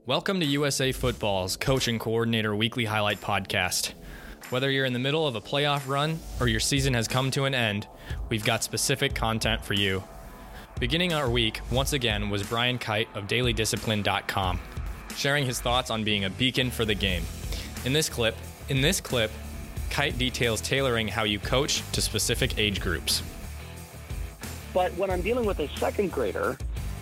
Welcome to USA Football's Coach and Coordinator Weekly Highlight Podcast. Whether you're in the middle of a playoff run or your season has come to an end, we've got specific content for you. Beginning our week, once again, was Brian Kite of DailyDiscipline.com, sharing his thoughts on being a beacon for the game. In this clip, Kite details tailoring how you coach to specific age groups. But when I'm dealing with a second grader,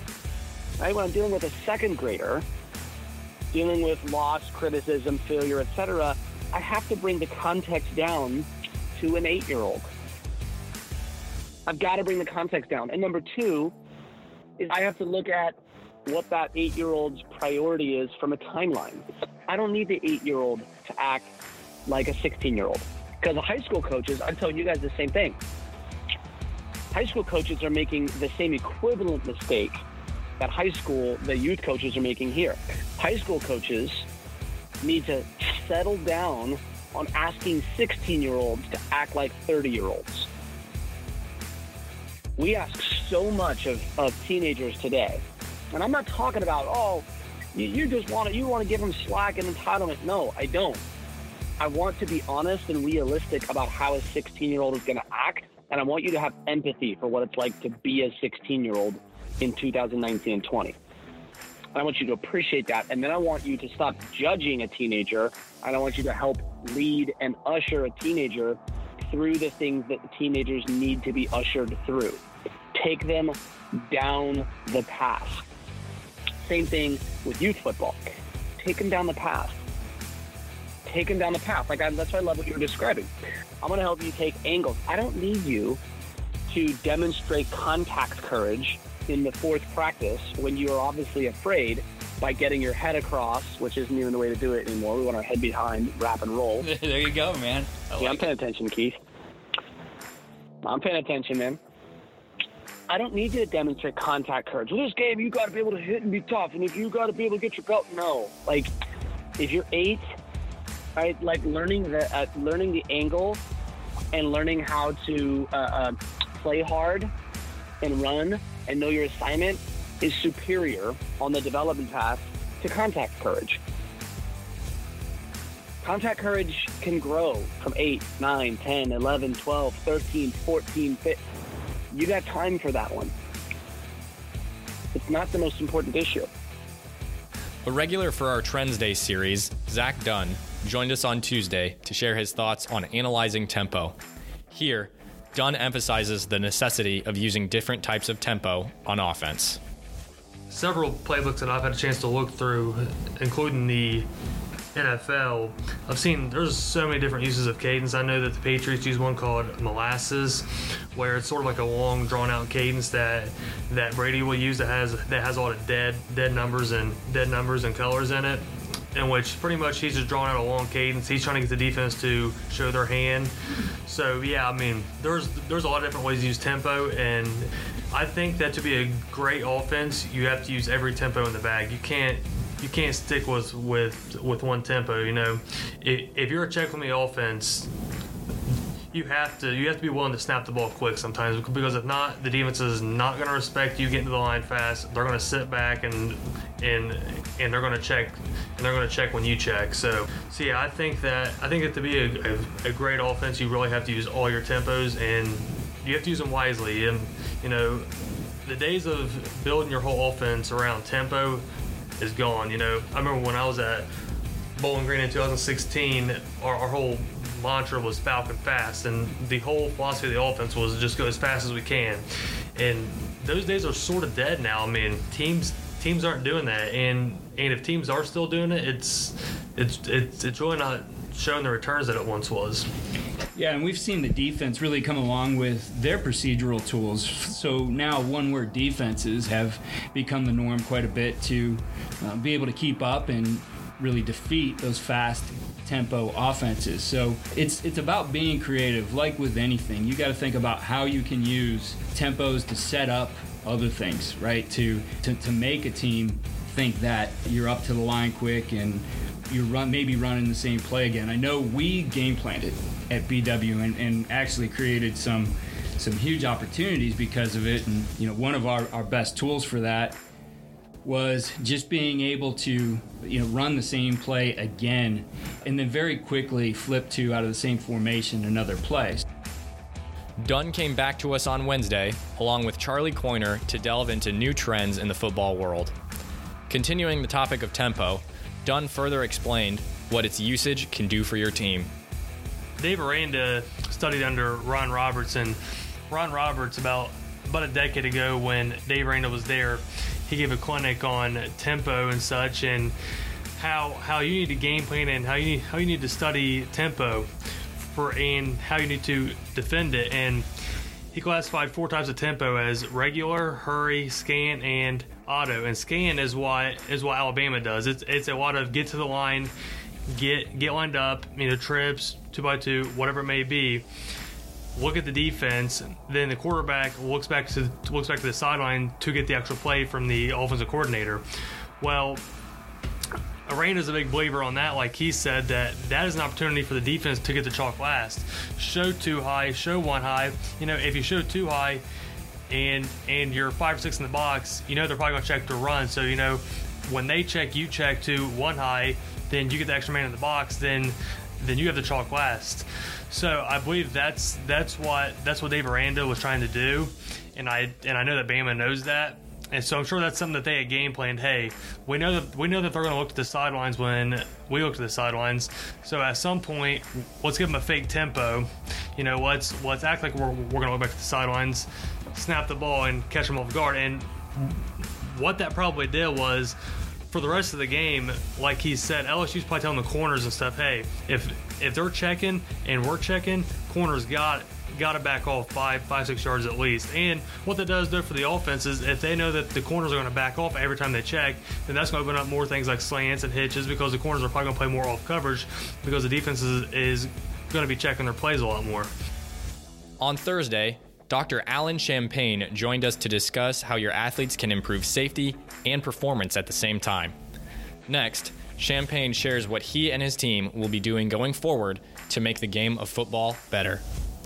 dealing with loss, criticism, failure, etc., I have to bring the context down to an 8-year-old. I've got to bring the context down. And number two is I have to look at what that 8-year-old's priority is from a timeline. I don't need the 8-year-old to act like a 16-year-old. Because the high school coaches, I'm telling you guys the same thing. High school coaches are making the same equivalent mistake that the youth coaches are making here. High school coaches need to settle down on asking 16-year-olds to act like 30-year-olds. We ask so much of teenagers today. And I'm not talking about, you want to give them slack and entitlement. No, I don't. I want to be honest and realistic about how a 16-year-old is going to act. And I want you to have empathy for what it's like to be a 16-year-old in 2019 and 20. I want you to appreciate that. And then I want you to stop judging a teenager. And I want you to help lead and usher a teenager through the things that the teenagers need to be ushered through. Take them down the path. Same thing with youth football. Take them down the path. That's why I love what you were describing. I'm going to help you take angles. I don't need you to demonstrate contact courage in the fourth practice when you are obviously afraid by getting your head across, which isn't even the way to do it anymore. We want our head behind, wrap and roll. There you go, man. I'm paying attention, Keith. I'm paying attention, man. I don't need you to demonstrate contact courage. Well, this game, you got to be able to hit and be tough. And if you got to be able to get your belt, no. Like, if you're 8, right, like learning the angle and learning how to play hard and run and know your assignment is superior on the development path to contact courage. Contact courage can grow from 8, 9, 10, 11, 12, 13, 14, 15. You got time for that one. It's not the most important issue. A regular for our Trends Day series, Zach Dunn, joined us on Tuesday to share his thoughts on analyzing tempo. Here, Dunn emphasizes the necessity of using different types of tempo on offense. Several playbooks that I've had a chance to look through, including the NFL, I've seen there's so many different uses of cadence. I know that the Patriots use one called molasses, where it's sort of like a long, drawn-out cadence that Brady will use that has all the dead numbers and colors in it, in which pretty much he's just drawing out a long cadence. He's trying to get the defense to show their hand. So yeah, I mean, there's a lot of different ways to use tempo, and I think that to be a great offense, you have to use every tempo in the bag. You can't stick with one tempo. You know, if you're a check on the offense, you have to be willing to snap the ball quick sometimes, because if not, the defense is not going to respect you getting to the line fast. They're going to sit back and they're going to check, and they're going to check when you check. So yeah, I think that to be a great offense, you really have to use all your tempos, and you have to use them wisely. And you know, the days of building your whole offense around tempo is gone. You know, I remember when I was at Bowling Green in 2016, our whole mantra was Falcon Fast, and the whole philosophy of the offense was just go as fast as we can. And those days are sort of dead now. I mean, teams aren't doing that, and if teams are still doing it, it's really not showing the returns that it once was. Yeah, and we've seen the defense really come along with their procedural tools. So now one-word defenses have become the norm quite a bit to be able to keep up and really defeat those fast tempo offenses. So it's about being creative. Like with anything, you got to think about how you can use tempos to set up other things, right? To make a team think that you're up to the line quick and you're maybe running the same play again. I know we game planned it at BW and actually created some huge opportunities because of it. And you know, one of our best tools for that was just being able to, run the same play again and then very quickly flip to out of the same formation another play. Dunn came back to us on Wednesday, along with Charlie Coiner, to delve into new trends in the football world. Continuing the topic of tempo, Dunn further explained what its usage can do for your team. Dave Aranda studied under Ron Roberts, and Ron Roberts, about a decade ago when Dave Aranda was there, he gave a clinic on tempo and such, and how you need to game plan and how you need to study tempo and how you need to defend it. And he classified 4 types of tempo as regular, hurry, scan, and auto. And scan is what Alabama does. It's a lot of get to the line, get lined up, trips, 2x2, whatever it may be. Look at the defense, then the quarterback looks back to the sideline to get the actual play from the offensive coordinator. Well, Aranda's a big believer on that. Like he said, that is an opportunity for the defense to get the chalk last. Show 2 high, show 1 high. If you show 2 high and you're 5 or 6 in the box, they're probably going to check the run. So, when they check, you check to 1 high, then you get the extra man in the box, then you have the chalk last. So I believe that's what Dave Aranda was trying to do, and I know that Bama knows that, and so I'm sure that's something that they had game planned. Hey, we know that they're going to look at the sidelines when we look to the sidelines. So at some point, let's give them a fake tempo. Let's act like we're going to look back at the sidelines, snap the ball, and catch them off guard. And what that probably did was, for the rest of the game, like he said, LSU's probably telling the corners and stuff, hey, if they're checking and we're checking, corners got to back off 5-6 yards at least. And what that does though for the offense is, if they know that the corners are going to back off every time they check, then that's going to open up more things like slants and hitches, because the corners are probably going to play more off coverage because the defense is going to be checking their plays a lot more. On Thursday, Dr. Alan Champagne joined us to discuss how your athletes can improve safety and performance at the same time. Next, Champagne shares what he and his team will be doing going forward to make the game of football better.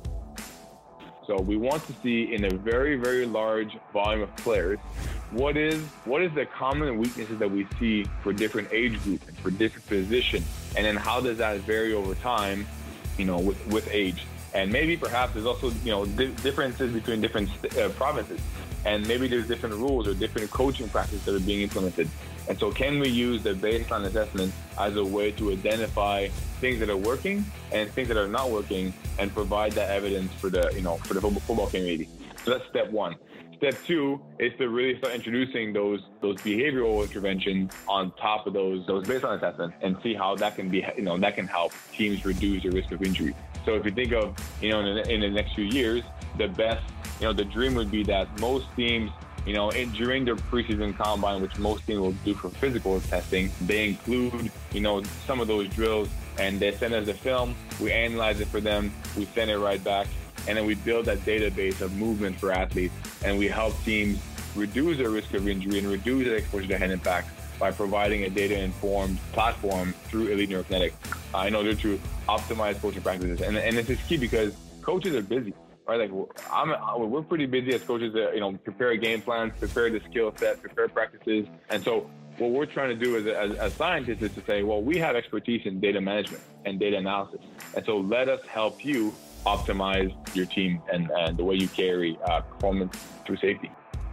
So we want to see, in a very, very large volume of players, what is the common weaknesses that we see for different age groups and for different positions, and then how does that vary over time, with age. And maybe perhaps there's also, differences between different provinces. And maybe there's different rules or different coaching practices that are being implemented. And so can we use the baseline assessment as a way to identify things that are working and things that are not working, and provide that evidence for the football community? So that's step 1. Step 2 is to really start introducing those behavioral interventions on top of those baseline assessments, and see how that can be, that can help teams reduce the risk of injury. So if you think of, in the next few years, the best, the dream would be that most teams, during their preseason combine, which most teams will do for physical testing, they include, some of those drills, and they send us the film, we analyze it for them, we send it right back, and then we build that database of movement for athletes, and we help teams reduce their risk of injury and reduce their exposure to head impact by providing a data-informed platform through Elite Neurokinetics in order to optimize coaching practices. And this is key because coaches are busy, right? Like we're pretty busy as coaches to, prepare game plans, prepare the skill set, prepare practices. And so what we're trying to do as scientists is to say, well, we have expertise in data management and data analysis. And so let us help you optimize your team and the way you carry performance through safety.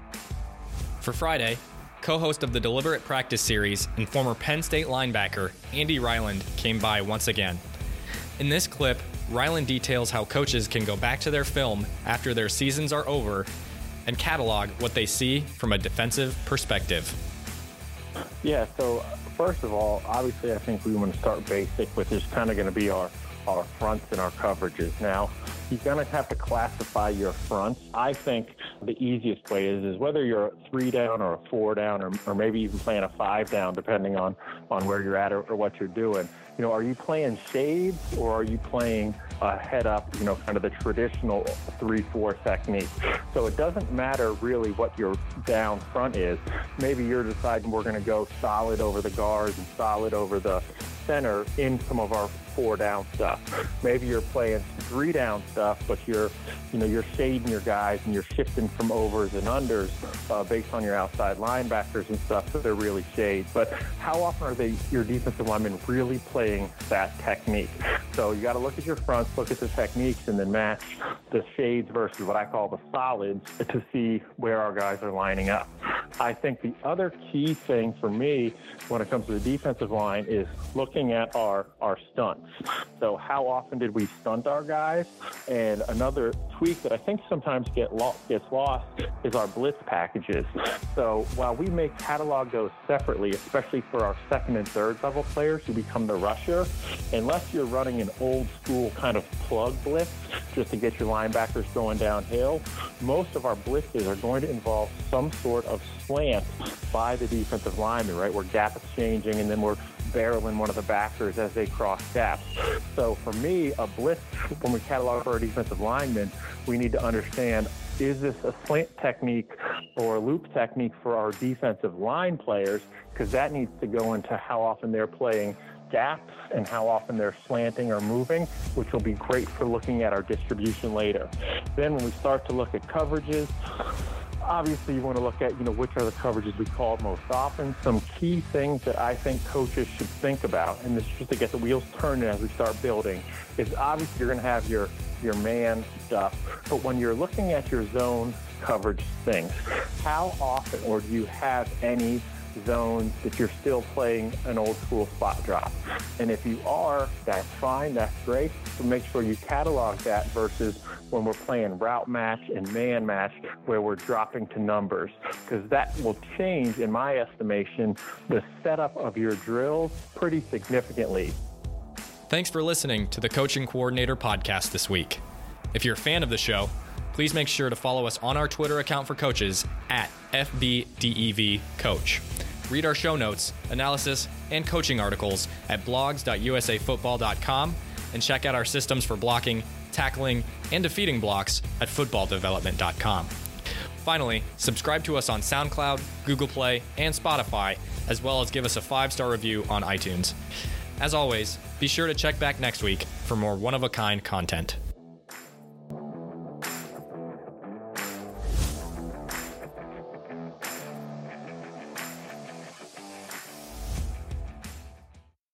For Friday, co-host of the Deliberate Practice series and former Penn State linebacker Andy Ryland came by once again. In this clip, Ryland details how coaches can go back to their film after their seasons are over and catalog what they see from a defensive perspective. Yeah, so first of all, obviously I think we want to start basic, which is kind of going to be our fronts and our coverages. Now, you're going to have to classify your fronts. I think the easiest way is whether you're a 3 down or a 4 down or maybe even playing a 5 down, depending on where you're at or what you're doing. Are you playing shades or are you playing head up, kind of the traditional 3-4 technique? So it doesn't matter really what your down front is. Maybe you're deciding we're going to go solid over the guards and solid over the center in some of our 4-down stuff. Maybe you're playing 3-down stuff, but you're shading your guys and you're shifting from overs and unders based on your outside linebackers and stuff, so they're really shades. But how often are your defensive linemen really playing that technique? So you got to look at your fronts, look at the techniques, and then match the shades versus what I call the solids to see where our guys are lining up. I think the other key thing for me when it comes to the defensive line is looking at our stunts. So how often did we stunt our guys? And another tweak that I think sometimes gets lost is our blitz packages. So while we may catalog those separately, especially for our second and third level players who become the rusher, unless you're running an old school kind of plug blitz just to get your linebackers going downhill, most of our blitzes are going to involve some sort of slant by the defensive lineman, right? We're gap exchanging and then we're barreling one of the backers as they cross gaps. So for me, a blitz, when we catalog for our defensive linemen, we need to understand, is this a slant technique or a loop technique for our defensive line players? Because that needs to go into how often they're playing gaps and how often they're slanting or moving, which will be great for looking at our distribution later. Then when we start to look at coverages, obviously you want to look at, which are the coverages we called most often. Some key things that I think coaches should think about, and this is just to get the wheels turning as we start building, is obviously you're going to have your man stuff, but when you're looking at your zone coverage things, how often, or do you have any zones that you're still playing an old school spot drop? And if you are, that's fine, that's great, but make sure you catalog that versus when we're playing route match and man match where we're dropping to numbers, because that will change, in my estimation, the setup of your drills pretty significantly. Thanks for listening to the Coaching Coordinator podcast this week. If you're a fan of the show, please make sure to follow us on our Twitter account for coaches at FBDEVCoach. Read our show notes, analysis, and coaching articles at blogs.usafootball.com, and check out our systems for blocking, tackling, and defeating blocks at footballdevelopment.com. Finally, subscribe to us on SoundCloud, Google Play, and Spotify, as well as give us a 5-star review on iTunes. As always, be sure to check back next week for more one-of-a-kind content.